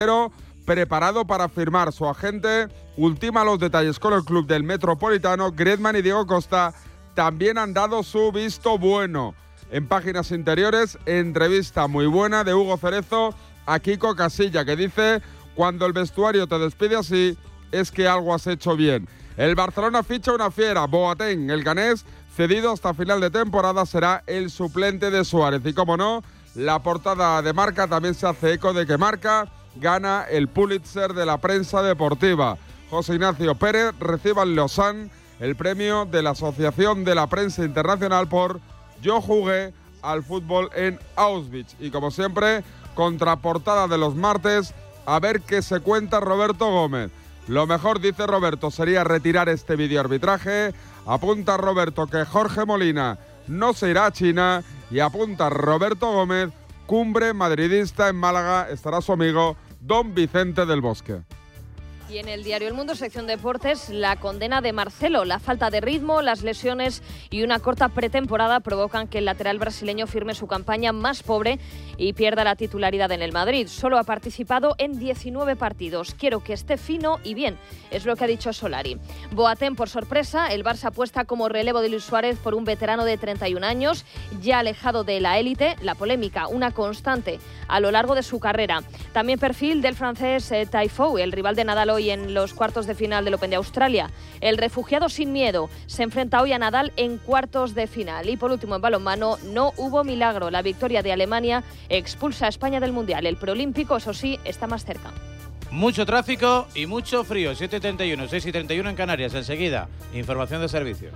preparado para firmar. Su agente ultima los detalles con el club del Metropolitano. Griezmann y Diego Costa también han dado su visto bueno. En páginas interiores, entrevista muy buena de Hugo Cerezo a Kiko Casilla, que dice: cuando el vestuario te despide así, es que algo has hecho bien. El Barcelona ficha una fiera, Boateng, el ganés, cedido hasta final de temporada, será el suplente de Suárez. Y como no, la portada de Marca también se hace eco de que Marca gana el Pulitzer de la prensa deportiva. José Ignacio Pérez recibe en Lausanne el premio de la Asociación de la Prensa Internacional por Yo jugué al fútbol en Auschwitz. Y como siempre, contraportada de los martes, a ver qué se cuenta Roberto Gómez. Lo mejor, dice Roberto, sería retirar este videoarbitraje. Apunta Roberto que Jorge Molina no se irá a China. Y apunta Roberto Gómez, cumbre madridista en Málaga, estará su amigo Don Vicente del Bosque. Y en el diario El Mundo, sección deportes, la condena de Marcelo. La falta de ritmo, las lesiones y una corta pretemporada provocan que el lateral brasileño firme su campaña más pobre y pierda la titularidad en el Madrid. Solo ha participado en 19 partidos. Quiero que esté fino y bien, es lo que ha dicho Solari. Boateng, por sorpresa, el Barça apuesta como relevo de Luis Suárez por un veterano de 31 años, ya alejado de la élite. La polémica, una constante a lo largo de su carrera. También perfil del francés Taifou, el rival de Nadal hoy en los cuartos de final del Open de Australia. El refugiado sin miedo se enfrenta hoy a Nadal en cuartos de final. Y por último, en balonmano, no hubo milagro. La victoria de Alemania expulsa a España del Mundial. El preolímpico, eso sí, está más cerca. Mucho tráfico y mucho frío. 7:31, 6:31 en Canarias. Enseguida, información de servicio.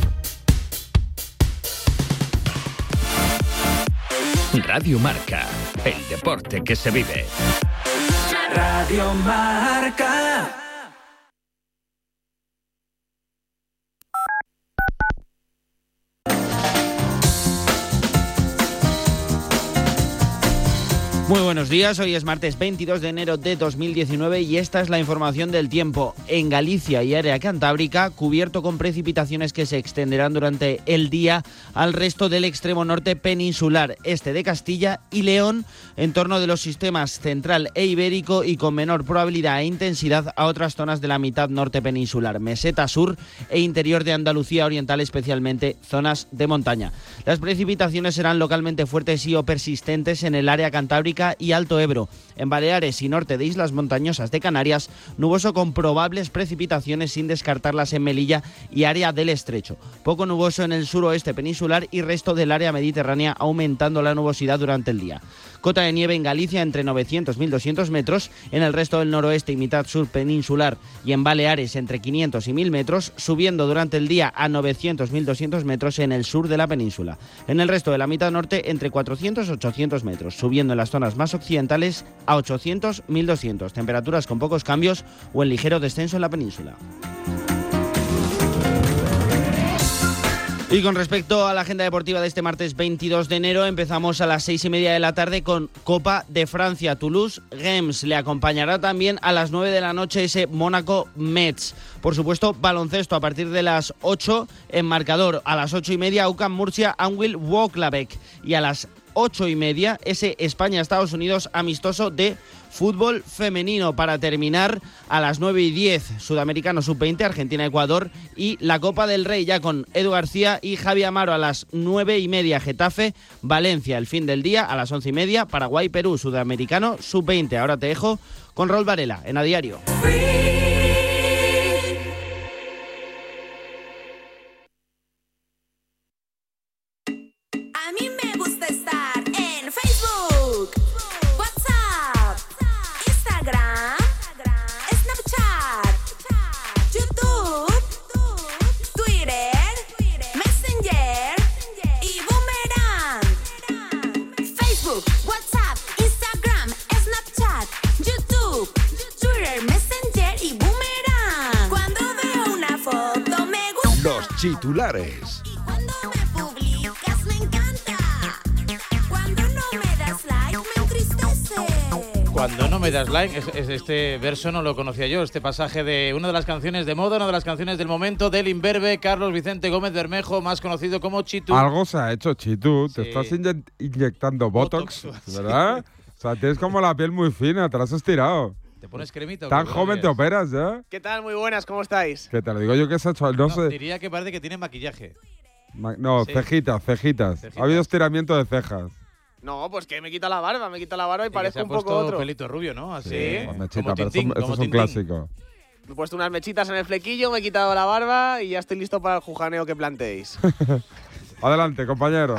Radio Marca, el deporte que se vive. Radio Marca. Muy buenos días, hoy es martes 22 de enero de 2019 y esta es la información del tiempo. En Galicia y área cantábrica, cubierto con precipitaciones que se extenderán durante el día al resto del extremo norte peninsular, este de Castilla y León, en torno de los sistemas central e ibérico y con menor probabilidad e intensidad a otras zonas de la mitad norte peninsular, meseta sur e interior de Andalucía oriental, especialmente zonas de montaña. Las precipitaciones serán localmente fuertes y o persistentes en el área cantábrica y Alto Ebro. En Baleares y norte de islas montañosas de Canarias, nuboso con probables precipitaciones sin descartarlas en Melilla y área del Estrecho. Poco nuboso en el suroeste peninsular y resto del área mediterránea, aumentando la nubosidad durante el día. Cota de nieve en Galicia entre 900 y 1.200 metros, en el resto del noroeste y mitad sur peninsular y en Baleares entre 500 y 1.000 metros, subiendo durante el día a 900 y 1.200 metros en el sur de la península. En el resto de la mitad norte entre 400 y 800 metros, subiendo en las zonas más occidentales a 800 y 1.200. Temperaturas con pocos cambios o en ligero descenso en la península. Y con respecto a la agenda deportiva de este martes 22 de enero, empezamos a las 6:30 de la tarde con Copa de Francia. Toulouse-Reims le acompañará también a las 9 de la noche ese Mónaco-Metz. Por supuesto, baloncesto a partir de las 8 en marcador. A las 8:30, UCAM-Murcia, Anwil-Włocławek. Y a las 8:30, ese España-Estados Unidos amistoso de fútbol femenino. Para terminar, a las 9:10, Sudamericano Sub-20, Argentina-Ecuador, y la Copa del Rey ya con Edu García y Javi Amaro a las 9:30, Getafe, Valencia. El fin del día a las 11:30, Paraguay-Perú, Sudamericano Sub-20. Ahora te dejo con Raúl Varela en A Diario. Titulares. Cuando me publicas me encanta. Cuando no me das like me entristece. Cuando no me das like, este verso no lo conocía yo, este pasaje de una de las canciones de moda, una de las canciones del momento del imberbe Carlos Vicente Gómez Bermejo, más conocido como Chitu. Algo se ha hecho, Chitu. Sí. Te estás inyectando Botox, ¿verdad? sea, tienes como la piel muy fina, te la has estirado. ¿Te pones cremita? Tan joven te operas ya. ¿Qué tal? Muy buenas, ¿cómo estáis? Que te lo digo yo que se ha hecho, no sé. Diría que parece que tiene maquillaje. No, Sí. cejitas. Ha habido estiramiento de cejas. No, pues que me quita la barba y Y que parezco se ha un poco puesto otro. pelito rubio, ¿no? Así. Pues mechita, como pero Tintín, esto como es un Tintín. clásico. Me he puesto unas mechitas en el flequillo, me he quitado la barba y ya estoy listo para el jujaneo que planteéis. Adelante, compañero.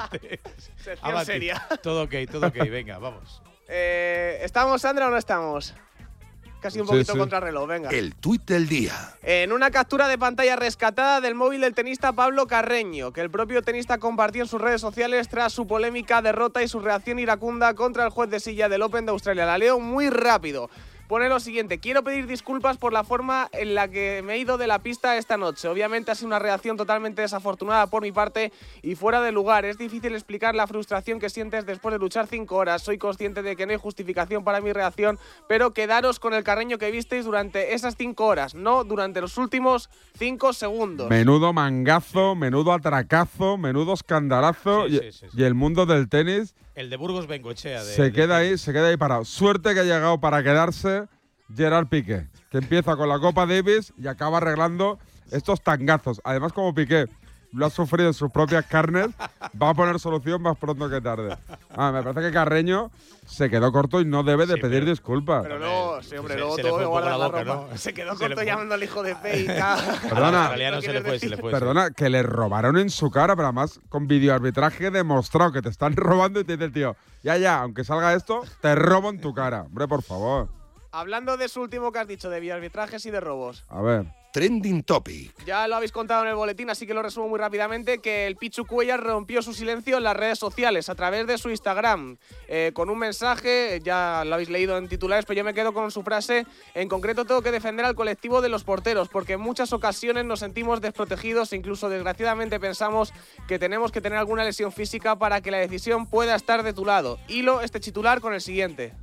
Sección Avante. seria. Todo ok, venga, vamos. ¿Estamos, Sandra, o no estamos? Casi un Sí, poquito sí. contrarreloj, venga. El tuit del día. En una captura de pantalla rescatada del móvil del tenista Pablo Carreño, que el propio tenista compartió en sus redes sociales tras su polémica derrota y su reacción iracunda contra el juez de silla del Open de Australia. La leo muy rápido. Pone lo siguiente: quiero pedir disculpas por la forma en la que me he ido de la pista esta noche. Obviamente ha sido una reacción totalmente desafortunada por mi parte y fuera de lugar. Es difícil explicar la frustración que sientes después de luchar 5 horas. Soy consciente de que no hay justificación para mi reacción, pero quedaros con el Carreño que visteis durante esas 5 horas, no durante los últimos 5 segundos. Menudo mangazo, menudo atracazo, menudo escandalazo. Sí, y, sí. y el mundo del tenis El de Burgos Bengoechea. se queda ahí parado. Suerte que ha llegado para quedarse Gerard Piqué, que empieza con la Copa Davis y acaba arreglando estos tangazos. Además, como Piqué lo ha sufrido en sus propias carnes, va a poner solución más pronto que tarde. Me parece que Carreño se quedó corto y no debe de Sí, pedir pero- disculpas. Pero luego, sí, hombre, luego se le todo fue que un poco guarda la la boca, ropa. ¿no? Se quedó Se le corto fue. llamando al hijo de Fey. Perdona. En realidad no se le fue, sí. Perdona, que le robaron en su cara, pero además con videoarbitraje demostrado que te están robando y te dice el tío, ya, aunque salga esto, te robo en tu cara. Hombre, por favor. Hablando de su último que has dicho, de videoarbitrajes y de robos. A ver. Trending topic. Ya lo habéis contado en el boletín, así que lo resumo muy rápidamente, que el Pichu Cuellar rompió su silencio en las redes sociales a través de su Instagram, con un mensaje, ya lo habéis leído en titulares, pero yo me quedo con su frase: en concreto tengo que defender al colectivo de los porteros, porque en muchas ocasiones nos sentimos desprotegidos e incluso desgraciadamente pensamos que tenemos que tener alguna lesión física para que la decisión pueda estar de tu lado. Hilo este titular con el siguiente.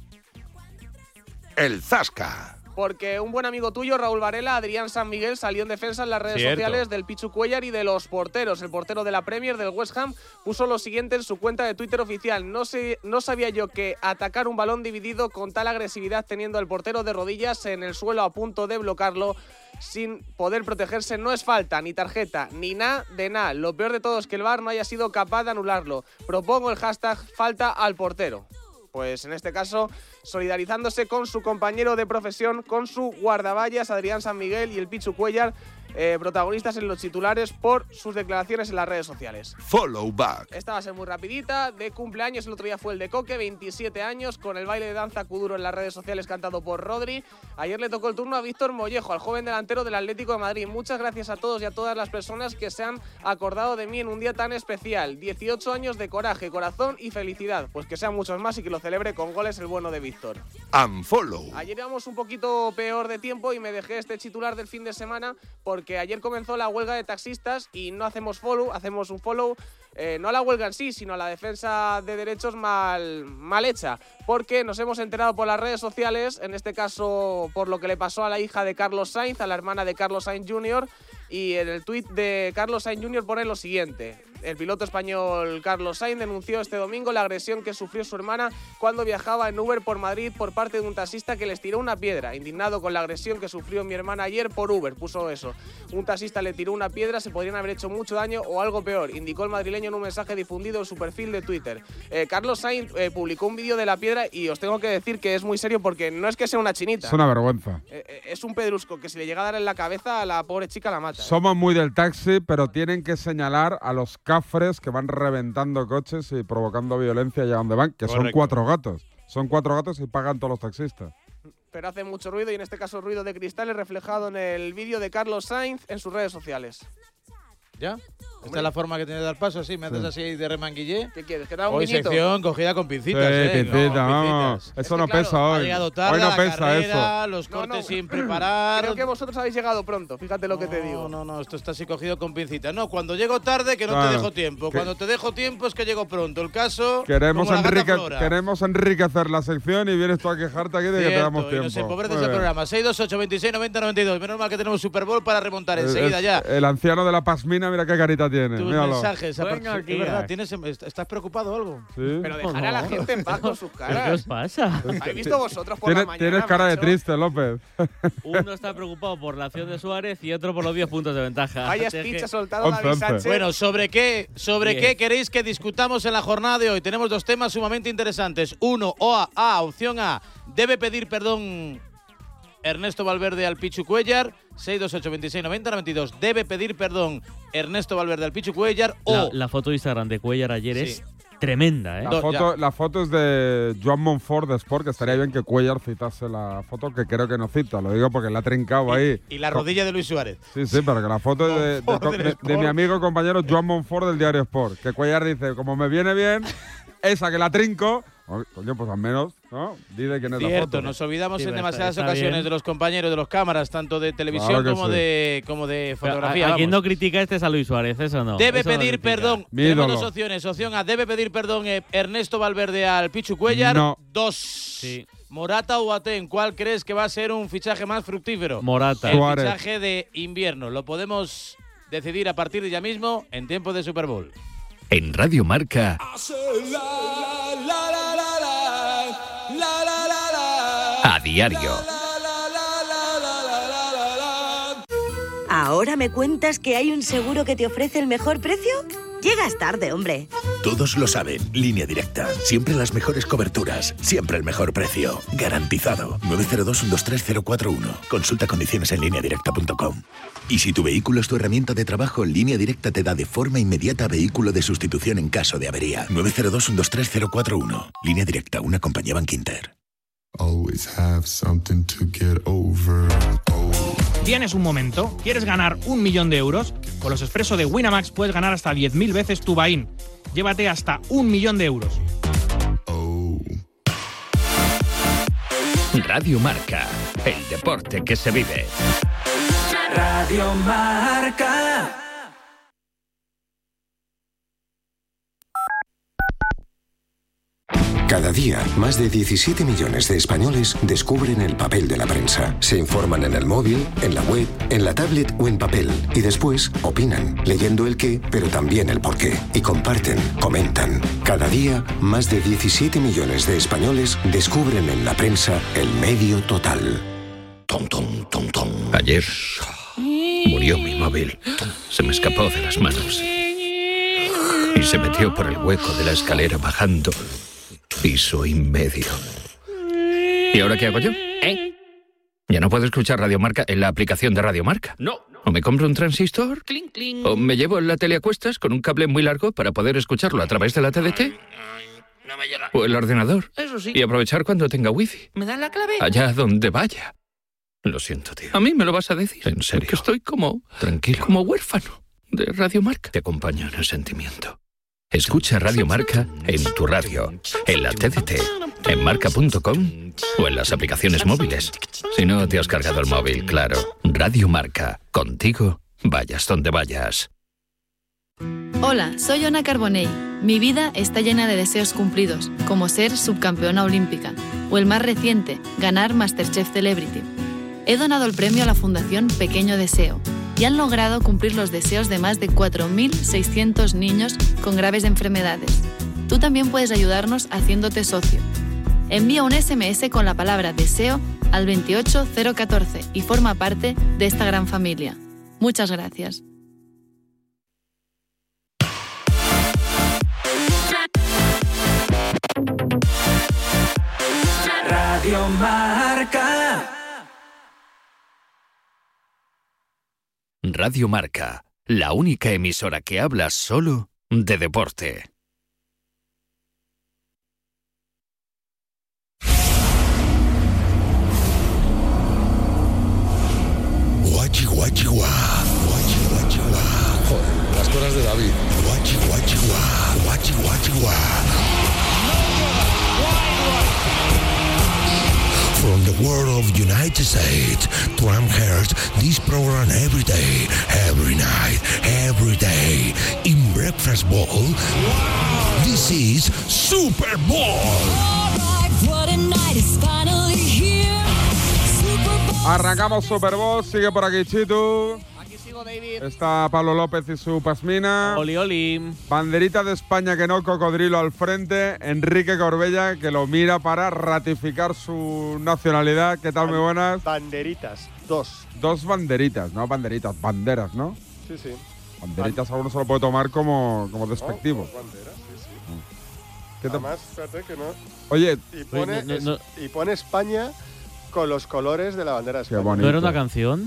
El Zasca. Porque un buen amigo tuyo, Raúl Varela, Adrián San Miguel, salió en defensa en las redes Cierto. sociales del Pichu Cuellar y de los porteros. El portero de la Premier del West Ham puso lo siguiente en su cuenta de Twitter oficial: no sabía yo que atacar un balón dividido con tal agresividad teniendo al portero de rodillas en el suelo a punto de bloquearlo sin poder protegerse no es falta, ni tarjeta, ni nada de nada. Lo peor de todo es que el VAR no haya sido capaz de anularlo. Propongo el hashtag falta al portero. Pues en este caso, solidarizándose con su compañero de profesión, con su guardaballas, Adrián San Miguel, y el Pichu Cuellar, protagonistas en los titulares por sus declaraciones en las redes sociales. Follow back. Esta va a ser muy rapidita, de cumpleaños. El otro día fue el de Coque, 27 años, con el baile de danza Kuduro en las redes sociales cantado por Rodri. Ayer le tocó el turno a Víctor Mollejo, al joven delantero del Atlético de Madrid. Muchas gracias a todos y a todas las personas que se han acordado de mí en un día tan especial. 18 años de coraje, corazón y felicidad. Pues que sean muchos más y que lo celebre con goles el bueno de Víctor. Unfollow. Ayer íbamos un poquito peor de tiempo y me dejé este titular del fin de semana porque ayer comenzó la huelga de taxistas y no hacemos follow, hacemos un follow, no a la huelga en sí, sino a la defensa de derechos mal hecha, porque nos hemos enterado por las redes sociales, en este caso por lo que le pasó a la hija de Carlos Sainz, a la hermana de Carlos Sainz Jr., y en el tuit de Carlos Sainz Jr. pone lo siguiente: el piloto español Carlos Sainz denunció este domingo la agresión que sufrió su hermana cuando viajaba en Uber por Madrid por parte de un taxista que les tiró una piedra. Indignado con la agresión que sufrió mi hermana ayer por Uber, puso eso. Un taxista le tiró una piedra, se podrían haber hecho mucho daño o algo peor, indicó el madrileño en un mensaje difundido en su perfil de Twitter. Carlos Sainz publicó un vídeo de la piedra y os tengo que decir que es muy serio porque no es que sea una chinita. Es una vergüenza. Es un pedrusco que si le llega a dar en la cabeza a la pobre chica la mata. Somos muy del taxi, pero tienen que señalar a los cafres que van reventando coches y provocando violencia allá donde van, que son Correcto. 4 gatos. Son 4 gatos y pagan todos los taxistas. Pero hace mucho ruido y en este caso ruido de cristales reflejado en el vídeo de Carlos Sainz en sus redes sociales. ¿Ya? ¿Esta es la forma que tienes de dar paso? ¿Sí? ¿Me haces así de remanguillé? ¿Qué quieres? ¿Que te haga un Hoy guiñito? sección cogida con pincitas, pincita, No, vamos. pincitas. Eso Es no que, claro, pesa Ha hoy. llegado tarde Hoy no la pesa carrera, eso. los No, cortes no. sin preparar. Creo que vosotros habéis llegado pronto, fíjate lo que te digo. No, esto está así cogido con pincitas. No, cuando llego tarde que no Claro. te dejo tiempo. Que- Cuando te dejo tiempo es que llego pronto. El caso, Queremos, como la gata Flora. queremos enriquecer la sección y vienes tú a quejarte aquí de que te Cierto, damos y tiempo. nos empobreces Muy el bien. programa. 628 26 90 92. Menos mal que tenemos Super Bowl para remontar enseguida Es ya. El anciano de la pasmina mira qué carita tiene. Tus Míralo. mensajes. Venga, Es verdad, ¿estás preocupado o algo? Sí. Pero dejar a la gente en paz con sus ¿Qué os caras. pasa? ¿Habéis visto vosotros por la mañana? Tienes cara de macho? triste, López. Uno está preocupado por la acción de Suárez y otro por los 10 puntos de ventaja. Vaya Así es speech que- ha soltado 11, David 11. Sánchez. Bueno, ¿sobre qué queréis que discutamos en la jornada de hoy? Tenemos dos temas sumamente interesantes. Uno, opción A, debe pedir perdón Ernesto Valverde al Pichu Cuéllar. 628 26 90 92. Debe pedir perdón Ernesto Valverde al Pichu Cuéllar. La foto de Instagram de Cuéllar ayer Sí. es tremenda, ¿eh? La foto es de Joan Monfort de Sport, que estaría bien que Cuéllar citase la foto, que creo que no cita. Lo digo porque la ha trincado ahí. Y la rodilla de Luis Suárez. Sí, pero que la foto es Monfort del de Sport. mi amigo y compañero Joan Monfort del diario Sport. Que Cuéllar dice, como me viene bien, esa que la trinco, coño, pues al menos, ¿no? Dile quién es la Cierto, foto. nos olvidamos Sí, en está- demasiadas está ocasiones bien. de los compañeros de los cámaras, tanto de televisión Claro que como de Pero fotografía. a quien vamos. no critica este es a Luis Suárez, eso no. Debe eso no pedir critica. perdón. Mi Tenemos ídolo. dos opciones. Opción A, debe pedir perdón Ernesto Valverde al Pichu Cuéllar. No. 2. Sí. Morata o Boateng, ¿cuál crees que va a ser un fichaje más fructífero? Morata. El Suárez. fichaje de invierno. Lo podemos decidir a partir de ya mismo en tiempo de Super Bowl. En Radio Marca, a diario. ¿Ahora me cuentas que hay un seguro que te ofrece el mejor precio? Llegas tarde, hombre. Todos lo saben. Línea Directa. Siempre las mejores coberturas. Siempre el mejor precio. Garantizado. 902-123-041. Consulta condiciones en lineadirecta.com. Y si tu vehículo es tu herramienta de trabajo, Línea Directa te da de forma inmediata vehículo de sustitución en caso de avería. 902-123-041. Línea Directa, una compañía Bankinter. Always have something to get over. ¿Tienes un momento? ¿Quieres ganar 1 millón de euros? Con los Expreso de Winamax puedes ganar hasta 10.000 veces tu buy-in. Llévate hasta 1 millón de euros. Radio Marca, el deporte que se vive. Radio Marca. Cada día, más de 17 millones de españoles descubren el papel de la prensa. Se informan en el móvil, en la web, en la tablet o en papel. Y después opinan, leyendo el qué, pero también el por qué. Y comparten, comentan. Cada día, más de 17 millones de españoles descubren en la prensa el medio total. Ayer murió mi móvil. Se me escapó de las manos. Y se metió por el hueco de la escalera bajando piso y medio. ¿Y ahora qué hago yo? ¿Ya no puedo escuchar Radio Marca en la aplicación de Radio Marca? No. ¿O me compro un transistor? Clink, clink. ¿O me llevo la tele a cuestas con un cable muy largo para poder escucharlo a través de la TDT? No me llega. ¿O el ordenador? Eso sí. Y aprovechar cuando tenga wifi. ¿Me dan la clave? Allá donde vaya. Lo siento, tío. ¿A mí me lo vas a decir? En serio. Que estoy como... Tranquilo. Como huérfano de Radio Marca. Te acompaño en el sentimiento. Escucha Radio Marca en tu radio, en la TDT, en marca.com o en las aplicaciones móviles. Si no te has cargado el móvil, claro. Radio Marca. Contigo, vayas donde vayas. Hola, soy Ona Carbonell. Mi vida está llena de deseos cumplidos, como ser subcampeona olímpica, o el más reciente, ganar MasterChef Celebrity. He donado el premio a la Fundación Pequeño Deseo y han logrado cumplir los deseos de más de 4.600 niños con graves enfermedades. Tú también puedes ayudarnos haciéndote socio. Envía un SMS con la palabra deseo al 28014 y forma parte de esta gran familia. Muchas gracias. Radio Marca. Radio Marca, la única emisora que habla solo de deporte. Guachi, guachi, guá. Guachi, guachi, guá. Joder, las cosas de David. Guachi, guachi, guá. Guachi, guachi, guá. From the world of United States to Amherst, this program every day, every night, every day. In Breakfast Bowl, this is Super Bowl. All right, what a night is finally here. Super Bowl Arrancamos Super Bowl, sigue por aquí Chitu. Aquí sigo, David. Está Pablo López y su Pasmina. Oli, oli. Banderita de España que no, cocodrilo al frente. Enrique Corbella que lo mira para ratificar su nacionalidad. ¿Qué tal? Muy buenas. Banderitas, 2. 2 banderitas, no banderitas, banderas, ¿no? Sí, sí. Banderitas a uno se lo puede tomar como despectivo. No, banderas, sí, sí. ¿Qué te- Además, fíjate que no. Oye, Y pone, y pone España con los colores de la bandera de España. ¿No era una canción?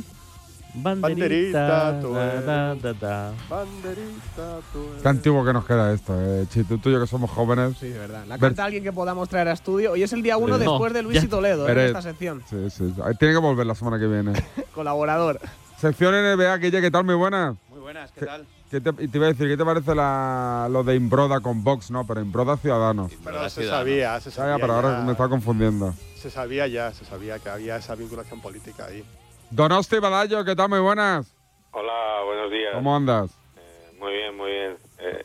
Banderita, tú da, eres. da, da, da. Banderita, tú eres. qué antiguo que nos queda esto, Chitu. Tú y yo que somos jóvenes. Sí, de verdad. La Ver- canta alguien que podamos traer a estudio. Hoy es el día 1 Sí. después de Luis y Toledo, en Pérez. esta sección. Sí, sí. Tiene que volver la semana que viene. Colaborador. Sección NBA, Guille, ¿qué tal? Muy buena. Muy buenas, ¿qué tal? Y te iba a decir, ¿qué te parece lo de Imbroda con Vox? No, pero Imbroda Ciudadanos. Pero se sabía, se sabía. Ya, pero ahora ya. me está confundiendo. Se sabía que había esa vinculación política ahí. Donosti Badallo, ¿qué tal? Muy buenas. Hola, buenos días. ¿Cómo andas? Muy bien, muy bien.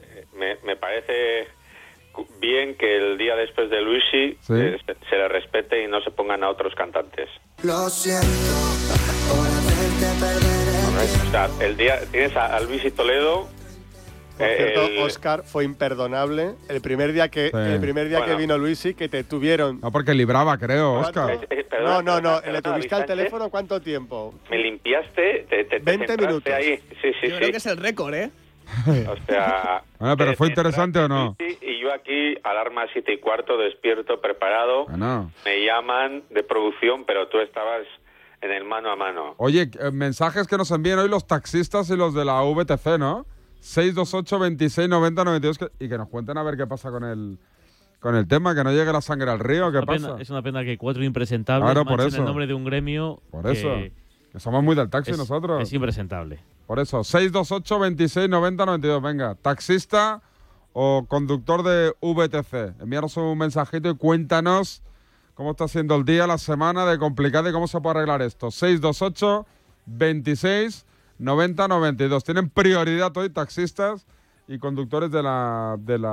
Me parece bien que el día después de Luisi Sí. se le respete y no se pongan a otros cantantes. Lo siento por hacerte perder O sea, el día tienes a Luisi Toledo. Por cierto, Óscar, fue imperdonable. El primer día que Bueno. vino Luisi, que te tuvieron. No, porque libraba, creo, Óscar. Perdona, ¿Le tuviste al teléfono cuánto tiempo? Me limpiaste, te 20 centraste minutos. ahí. Sí, sí, Yo creo que es el récord, ¿eh? O sea, Bueno, pero ¿fue interesante o no? y yo aquí, alarma 7:15, despierto, preparado. Bueno. Me llaman de producción, pero tú estabas en el mano a mano. Oye, mensajes que nos envían hoy los taxistas y los de la VTC, ¿no? 628 26 90 92 y que nos cuenten a ver qué pasa con el tema, que no llegue la sangre al río, ¿qué pasa? Es una pena que 4 impresentables Claro, por manchen eso. el nombre de un gremio Por eso. Que somos muy del taxi nosotros. Es impresentable. Por eso, 628 26 90 92. Venga, taxista o conductor de VTC. Envíanos un mensajito y cuéntanos cómo está siendo el día, la semana de complicado y cómo se puede arreglar esto. 628 26 90 92. Tienen prioridad hoy taxistas y conductores de la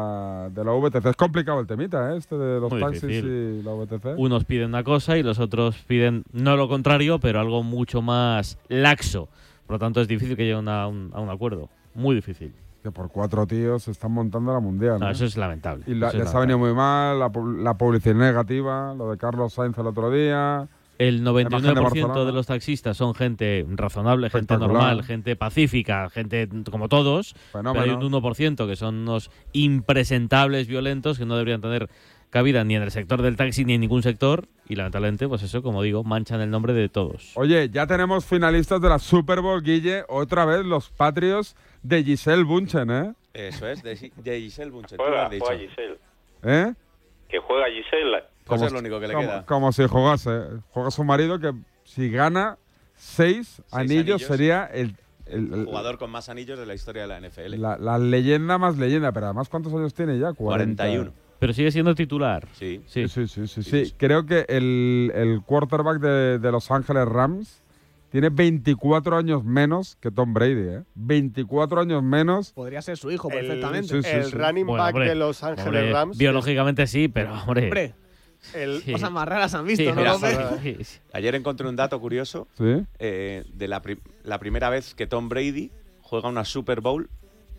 VTC. Es complicado el temita, ¿eh? Este de los Muy taxis difícil. y la VTC. Unos piden una cosa y los otros piden no lo contrario, pero algo mucho más laxo. Por lo tanto, es difícil que lleguen a un acuerdo. Muy difícil. Que por 4 tíos se están montando la mundial. No, ¿no? eso es lamentable. Y Eso es les ha venido muy mal la publicidad negativa, lo de Carlos Sainz el otro día. El La imagen de 99% Barcelona. de los taxistas son gente razonable, gente Espectacular. normal, gente pacífica, gente como todos. Fenómeno. Pero hay un 1% que son unos impresentables violentos que no deberían tener cabida ni en el sector del taxi ni en ningún sector. Y lamentablemente, pues eso, como digo, manchan el nombre de todos. Oye, ya tenemos finalistas de la Super Bowl, Guille. Otra vez los Patriots de Giselle Bunchen, ¿eh? Eso es, de Giselle Bunchen. Juega Giselle. ¿Eh? Que juega Giselle. Pues es lo único que le queda. Como si jugase. Juega su marido que si gana 6 anillos sería el jugador con más anillos de la historia de la NFL. la leyenda más leyenda. Pero además, ¿cuántos años tiene ya? 41. Pero sigue siendo titular. Sí. Sí. Creo que el quarterback de Los Ángeles Rams tiene 24 años menos que Tom Brady, ¿eh? 24 años menos. Podría ser su hijo perfectamente. El running back de Los Ángeles Rams. Biológicamente sí, pero hombre. Cosas más raras han visto, Sí, ¿no? mira, López? Ayer encontré un dato curioso de la primera vez que Tom Brady juega una Super Bowl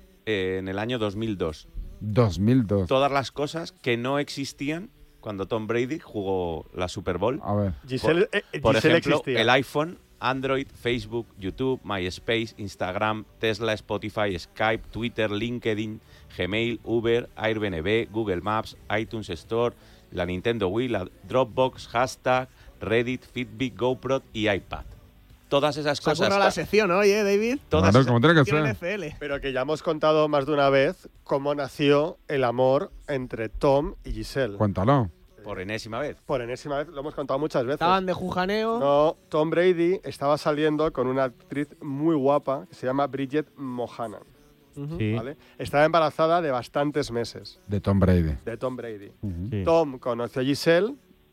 en el año 2002. 2002. Todas las cosas que no existían cuando Tom Brady jugó la Super Bowl. A ver. Por Giselle ejemplo, existía. el iPhone, Android, Facebook, YouTube, MySpace, Instagram, Tesla, Spotify, Skype, Twitter, LinkedIn, Gmail, Uber, Airbnb, Google Maps, iTunes Store, la Nintendo Wii, la Dropbox, Hashtag, Reddit, Fitbit, GoPro y iPad. Todas esas Se ha cosas. currado la sección, ¿no? Oye, David. Todas Claro, como tiene que Tiene ser. NFL. Pero que ya hemos contado más de una vez cómo nació el amor entre Tom y Giselle. Cuéntalo. Por enésima vez. Por enésima vez, lo hemos contado muchas veces. Estaban de jujaneo. No, Tom Brady estaba saliendo con una actriz muy guapa que se llama Bridget Mohanan. Sí. ¿Vale? Estaba embarazada de bastantes meses. De Tom Brady. De Tom Brady. Sí. Tom conoció a Giselle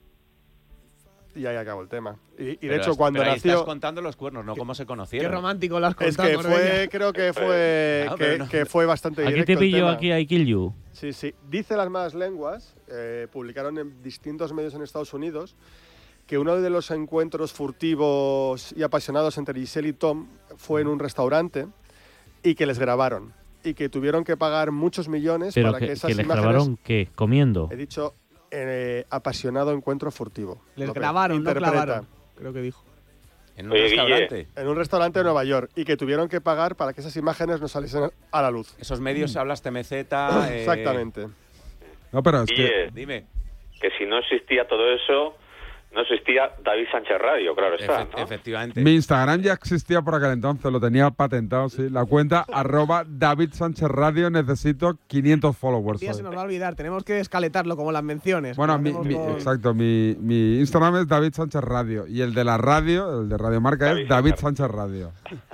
y ahí acabó el tema. Y de Pero hecho, cuando pero ahí nació. estás contando los cuernos, no cómo se Qué conocieron. romántico lo has Es contado. que Corbella. fue, creo que fue, Claro, pero no- que fue bastante Aquí directo te el pillo, tema. aquí I kill you. Sí, sí. Dice las malas lenguas, publicaron en distintos medios en Estados Unidos, que uno de los encuentros furtivos y apasionados entre Giselle y Tom fue en un restaurante y que les grabaron y que tuvieron que pagar muchos millones Pero para que esas que les imágenes… grabaron, ¿qué? ¿Comiendo? He dicho apasionado encuentro furtivo. Les López, grabaron, no interpreta. clavaron. Creo que dijo. ¿En un Oye, restaurante? Guille. En un restaurante de Nueva York y que tuvieron que pagar para que esas imágenes no saliesen a la luz. Esos medios hablas TMZ. Exactamente. No, pero es que… Guille, Dime. que si no existía todo eso, no existía David Sánchez Radio, claro está, ¿no? Efectivamente. Mi Instagram ya existía por aquel entonces, lo tenía patentado, sí. La cuenta @David Sánchez Radio, necesito 500 followers. Un día hoy. se nos va a olvidar, tenemos que descaletarlo como las menciones. Bueno, como hacemos con- exacto, mi Instagram es David Sánchez Radio y el de la radio, el de Radio Marca es David Sánchez Radio.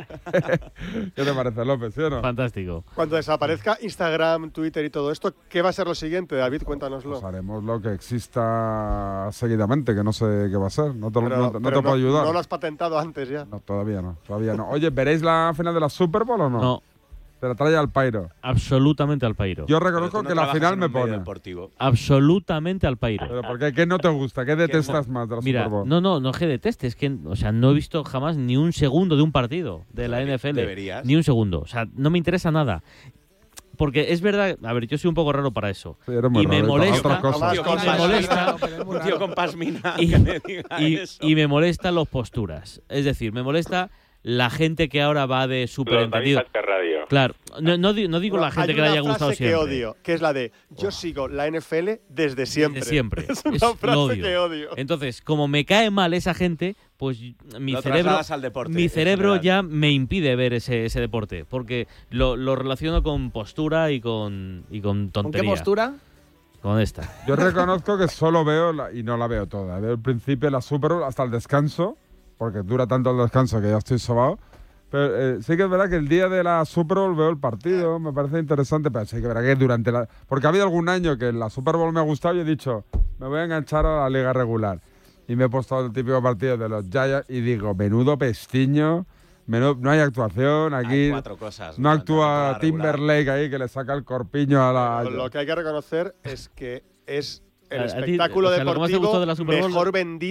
¿Qué te parece, López, sí o no? Fantástico. Cuando desaparezca Instagram, Twitter y todo esto, ¿qué va a ser lo siguiente, David? Cuéntanoslo. Pues haremos lo que exista seguidamente, que no sé qué va a ser. No te, Pero- no te pero puedo ayudar. No lo has patentado antes ya. No, todavía no, todavía no. Oye, ¿veréis la final de la Super Bowl o no? No. Te la trae al pairo. Absolutamente al pairo. Yo reconozco que la final me pone. Absolutamente al pairo. ¿Pero por qué? ¿Qué no te gusta? ¿Qué detestas más de la Mira, Super Bowl? no que deteste, es que, o sea, no he visto jamás ni un segundo de un partido de la NFL. deberías. Ni un segundo. O sea, no me interesa nada. Porque es verdad, a ver, yo soy un poco raro para eso. Sí, eres muy y me raro, molesta, para otras cosas. y me molesta, Un tío con pasmina y, que me diga y- eso. y me molestan las posturas. Es decir, me molesta la gente que ahora va de Los David superentendido. Sánchez Radio. Claro, no digo la gente Hay que le una haya gustado frase siempre. que odio, que es la de yo sigo la NFL desde siempre. Desde siempre. Es una Lo frase odio. que odio. Entonces, como me cae mal esa gente, pues mi Lo cerebro, trasladas al deporte, mi en cerebro general. ya me impide ver ese deporte, porque lo relaciono con postura y con ¿Con tontería. qué postura? Con esta. Yo reconozco que solo veo, y no la veo toda, veo el principio de la Super Bowl hasta el descanso, porque dura tanto el descanso que ya estoy sobado. Pero sí que es verdad que el día de la Super Bowl veo el partido, me parece interesante, pero sí que es verdad que durante la… Porque ha habido algún año que la Super Bowl me ha gustado y he dicho, me voy a enganchar a la liga regular. Y me he puesto el típico partido de los Giants y digo, menudo pestiño, no hay actuación aquí. Hay cuatro cosas. No actúa temporada regular. Timberlake ahí que le saca el corpiño a la… Lo que hay que reconocer es que es el A ti, espectáculo o sea, lo que más te deportivo gustó de la Super Bowl-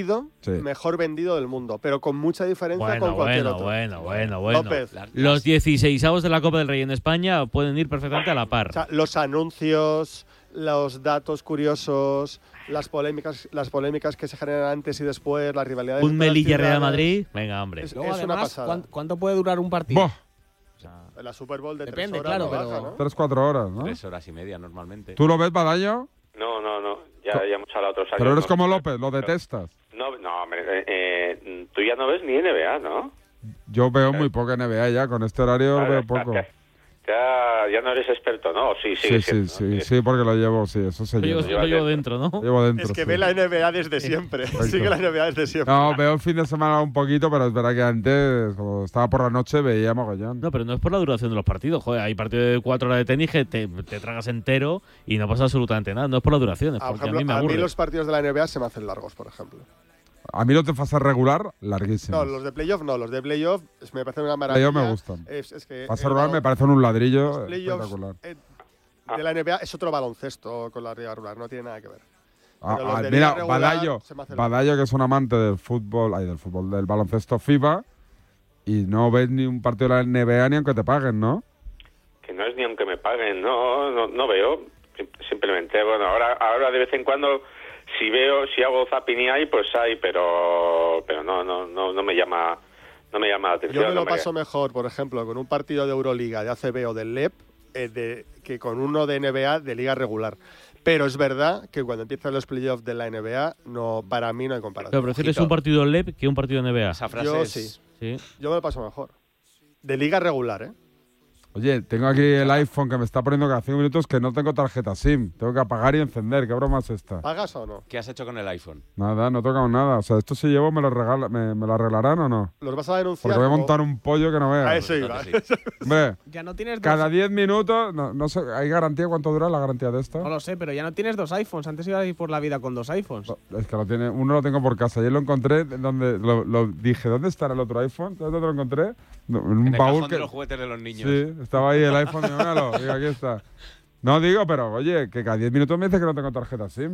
mejor vendido del mundo, pero con mucha diferencia con cualquier otro. Bueno. López. Los 16avos de la Copa del Rey en España pueden ir perfectamente a la par. O sea, los anuncios, los datos curiosos, las polémicas que se generan antes y después, las rivalidades. Un entre las Melilla Real ciudades. Madrid, venga, hombre. Es, Luego, es una además, pasada. ¿cuánto puede durar un partido? ¡Boh! La Super Bowl de Depende, 3 horas claro, no pero- baja, ¿no? 3-4 horas, ¿no? 3 horas y media normalmente. ¿Tú lo ves, Badaño? No. Ya hemos hablado otros años. Pero eres no. como López, lo detestas. No, hombre, tú ya no ves ni NBA, ¿no? Yo veo muy poca NBA ya, con este horario veo poco. Ya no eres experto, ¿no? Sí, porque lo llevo, sí, eso se lleva. Lo llevo dentro, ¿no? Lo llevo dentro, Es que sí. ve la NBA desde siempre. Exacto. Sigue la NBA desde siempre. No, veo el fin de semana un poquito, pero es verdad que antes, como estaba por la noche, veía mogollón. No, pero no es por la duración de los partidos. Joder, hay partidos de 4 horas de tenis que te tragas entero y no pasa absolutamente nada. No es por la duración, es Por porque ejemplo, a mí me a aburre. mí los partidos de la NBA se me hacen largos, por ejemplo. A mí los de fase regular, larguísimos. No, los de playoff no. Los de playoff me parecen una Playoff maravilla. me gustan. Es que Fase regular me parecen un ladrillo los playoffs, espectacular. De la NBA es otro baloncesto con la liga regular, no tiene nada que ver. Pero los de Mira, liga regular Badayo, se me hacen Badayo, que es un amante del fútbol, del baloncesto FIBA, y no ves ni un partido de la NBA ni aunque te paguen, ¿no? Que no es ni aunque me paguen, no veo. Simplemente, bueno, ahora de vez en cuando, si hago zapping y hay, pues hay, pero no me llama la atención. Yo me lo hombre. paso mejor, por ejemplo, con un partido de Euroliga, de ACB o del LEP, que con uno de NBA de liga regular. Pero es verdad que cuando empiezan los playoffs de la NBA, para mí no hay comparación. Pero prefieres un partido LEP que un partido NBA. Yo sí. Yo me lo paso mejor. De liga regular, ¿eh? Oye, tengo aquí el iPhone que me está poniendo cada 5 minutos que no tengo tarjeta SIM. Tengo que apagar y encender. ¿Qué broma es esta? ¿Pagas o no? ¿Qué has hecho con el iPhone? Nada, no he tocado nada. O sea, esto si llevo me lo arreglarán o no. ¿Los vas a denunciar? Porque voy a o- montar un pollo que no veas. A eso iba. Hombre, Ya no tienes cada dos. 10 minutos, no sé, ¿hay garantía? ¿Cuánto dura la garantía de esto? No lo sé, pero ya no tienes dos iPhones. Antes ibas a ir por la vida con dos iPhones. Es que uno lo tengo por casa. Ayer lo encontré donde lo dije, ¿dónde estará el otro iPhone? ¿Sabes dónde lo encontré? En un En el baúl cajón que… de los juguetes de los niños. Sí, estaba ahí el iPhone, digo, míralo, digo, aquí está. No digo, pero oye, que cada 10 minutos me dice que no tengo tarjeta SIM.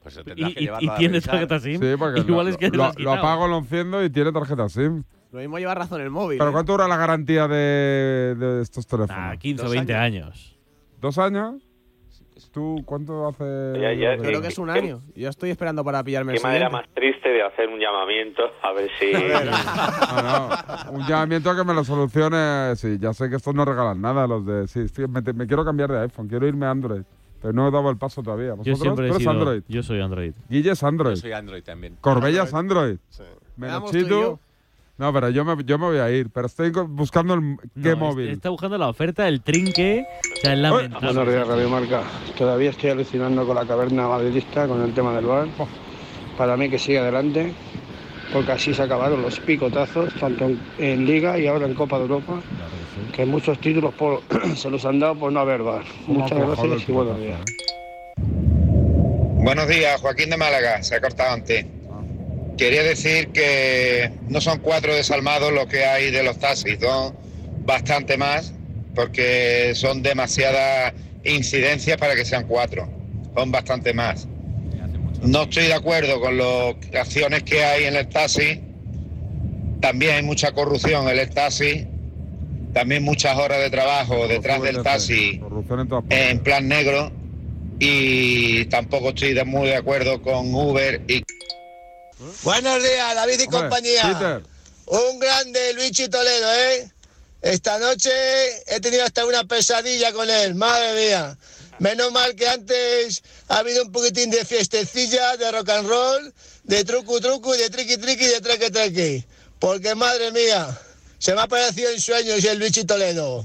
Pues tendrás que Y llevarlo a tiene revisar. tarjeta SIM. Sí, porque Igual es que te lo has lo quitado. apago, lo enciendo y tiene tarjeta SIM. Lo mismo lleva razón el móvil. ¿Pero cuánto dura la garantía de estos teléfonos? 15 o 20 años. ¿2 años? ¿Tú cuánto hace? Ya, Creo que es un año. Yo estoy esperando para pillarme Qué el manera siguiente. más triste de hacer un llamamiento, a ver si... Un llamamiento a que me lo solucione. Sí, ya sé que estos no regalan nada, los de... Sí, me quiero cambiar de iPhone, quiero irme a Android. Pero no he dado el paso todavía. Yo ¿Vosotros? siempre ¿Tú he eres sido Android? Yo soy Android. Guille es Android. Yo soy Android también. Corbella es Android. Veamos Menos tú y Chitu. yo. No, pero yo me voy a ir. Pero estoy buscando qué móvil. Está buscando la oferta del trinque. O sea, es lamentable. Buenos días, Radio Marca. Todavía estoy alucinando con la caverna madridista, con el tema del VAR. Para mí que sigue adelante, porque así se acabaron los picotazos, tanto en Liga y ahora en Copa de Europa, que muchos títulos se los han dado por no haber VAR. Muchas gracias y buenos días. Buenos días, Joaquín de Málaga, se ha cortado antes. Quería decir que no son 4 desalmados los que hay de los taxis, son bastante más, porque son demasiadas incidencias para que sean 4, son bastante más. No estoy de acuerdo con las acciones que hay en el taxi, también hay mucha corrupción en el taxi, también muchas horas de trabajo detrás del taxi en plan negro, y tampoco estoy muy de acuerdo con Uber y... Buenos días, David y compañía. Peter. Un grande Luigi Toledo, ¿eh? Esta noche he tenido hasta una pesadilla con él, madre mía. Menos mal que antes ha habido un poquitín de fiestecilla, de rock and roll, de trucu trucu, de triqui triqui, de treque trequi. Porque madre mía, se me ha aparecido en sueños el Luigi Toledo.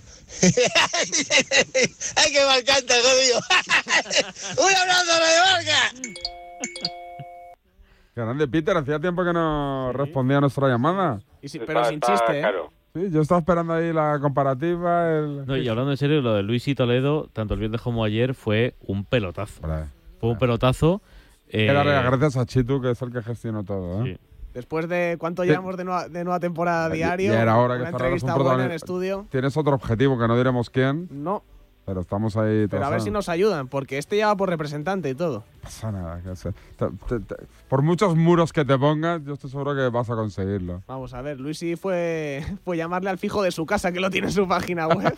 ¡Ay, qué mal canta, jodido! ¡Un abrazo, Radio Marca! Grande Peter, hacía tiempo que no respondía a nuestra llamada. Pero sin chiste, ¿eh? Sí, yo estaba esperando ahí la comparativa. No, y hablando en serio, lo de Luis y Toledo, tanto el viernes como ayer, fue un pelotazo. Fue un pelotazo. Hay que darle las gracias a Chitu, que es el que gestionó todo. ¿eh? Después de cuánto llevamos de nueva temporada diario, Ya era hora que una cerráramos un entrevista buena en protagonista. estudio. Tienes otro objetivo, que no diremos quién. No, Pero estamos ahí. pero a ver si nos ayudan, porque este ya va por representante y todo. No pasa nada. Por muchos muros que te pongas, yo estoy seguro que vas a conseguirlo. Vamos a ver, Luisi fue llamarle al fijo de su casa, que lo tiene en su página web.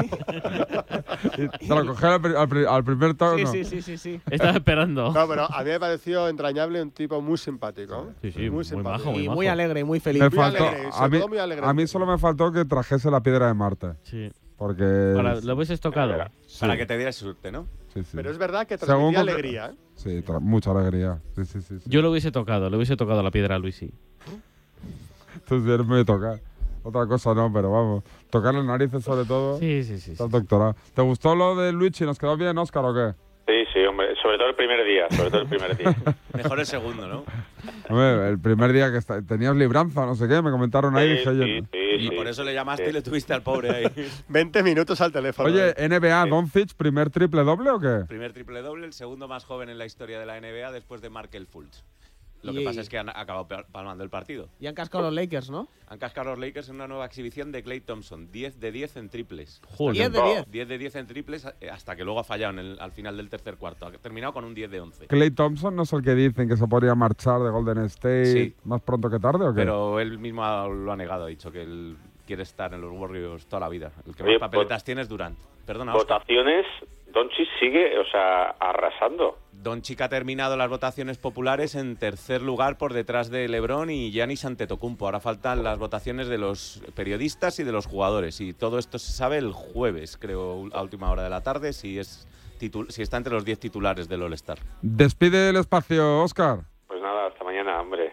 Y te lo coger al primer tono. Sí. Estaba esperando. No, pero a mí me pareció entrañable, un tipo muy simpático. Sí, muy simpático. Y muy alegre, muy feliz. Me Muy faltó, alegre, sobre todo muy alegre. a mí solo me faltó que trajese la piedra de Marte. Sí. Porque. ¿Lo hubieses tocado? Para que te dieras suerte, ¿no? Sí, sí. Pero es verdad que Según transmitía con- alegría, ¿eh? Sí, mucha alegría. Sí. Yo lo hubiese tocado la piedra a Luisi. Entonces me tocar. Otra cosa no, pero vamos. Tocar las narices sobre todo. Sí. Estás doctorado. ¿Te gustó lo de Luigi? ¿Nos quedó bien, Óscar, o qué? Sí, hombre, sobre todo el primer día, Mejor el segundo, ¿no? Hombre, el primer día que tenías libranza, no sé qué, me comentaron ahí. Dije yo, Y por eso le llamaste y le tuviste al pobre ahí. 20 minutos al teléfono. Oye, NBA, Doncic, ¿primer triple doble o qué? Primer triple doble, el segundo más joven en la historia de la NBA después de Markel Fultz. Lo Y- que pasa es que han acabado palmando el partido. Y han cascado los Lakers, ¿no? Han cascado los Lakers en una nueva exhibición de Klay Thompson. 10 de 10 en triples. Joder. 10 de 10. 10 de 10 en triples hasta que luego ha fallado al final del tercer cuarto. Ha terminado con un 10 de 11. Clay Thompson no es el que dicen que se podría marchar de Golden State Sí. más pronto que tarde o qué? Pero él mismo lo ha negado. Ha dicho que él quiere estar en los Warriors toda la vida. El que Oye, más papeletas tiene es Durant. Perdona, Oscar. Votaciones, Doncic sigue, arrasando. Doncic ha terminado las votaciones populares en tercer lugar por detrás de LeBron y Giannis Antetokounmpo. Ahora faltan las votaciones de los periodistas y de los jugadores. Y todo esto se sabe el jueves, creo, a última hora de la tarde, si está entre los 10 titulares del All-Star. Despide el espacio, Óscar. Pues nada, hasta mañana, hombre.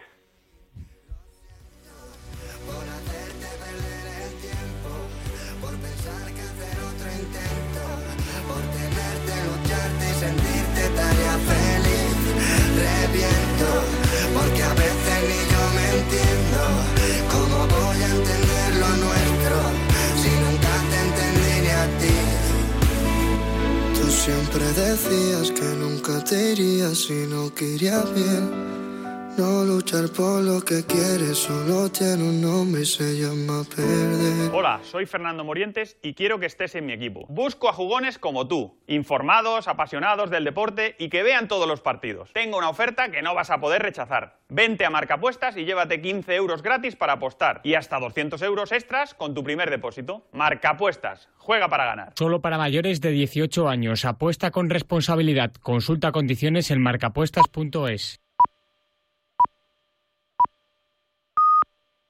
Sentirte tarea feliz, reviento, porque a veces ni yo me entiendo. ¿Cómo voy a entender lo nuestro si nunca te entendí ni a ti? Tú siempre decías que nunca te irías si no querías bien. No luchar por lo que quieres, solo tiene un nombre y se llama perder. Hola, soy Fernando Morientes y quiero que estés en mi equipo. Busco a jugones como tú, informados, apasionados del deporte y que vean todos los partidos. Tengo una oferta que no vas a poder rechazar. Vente a Marcapuestas y llévate 15 euros gratis para apostar y hasta 200 euros extras con tu primer depósito. Marcapuestas, juega para ganar. Solo para mayores de 18 años. Apuesta con responsabilidad. Consulta condiciones en marcapuestas.es.